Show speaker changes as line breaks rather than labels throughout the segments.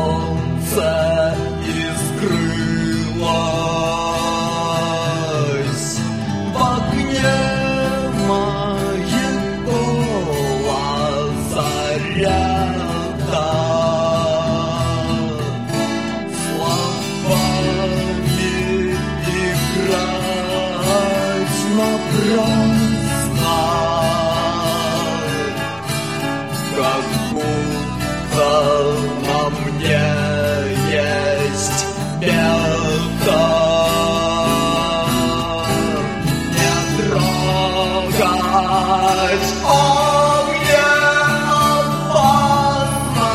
солнце искрылось в огне моего лазарета. Словами играть напрасно, как будто на мне есть мета. Не трогать, мне опасно.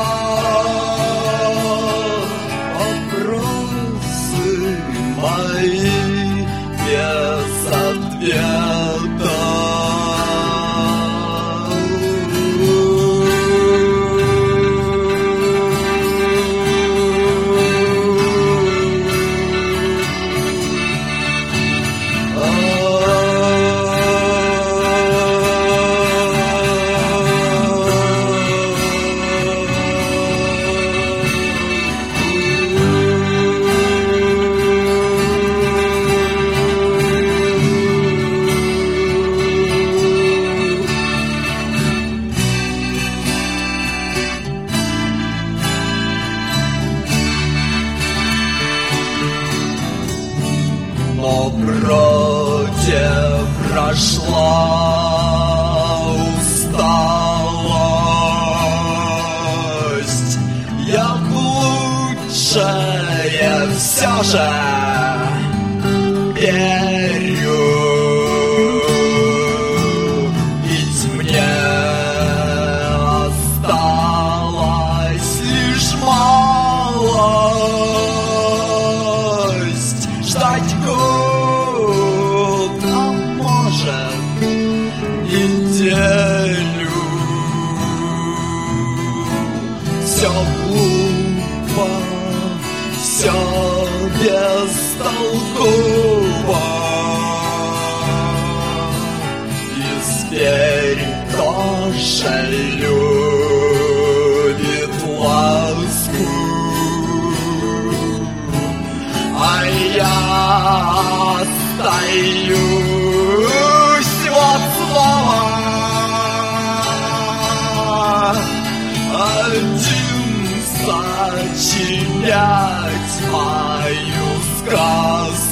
Вопросы мои без ответа. Но вроде прошла усталость, я в лучшее все же верю. Ведь мне осталось лишь малость ждать год, а может неделю. Все глупо, все бестолково, и зверь тоже любит ласку. А я остаюсь вот снова один сочинять мою сказку.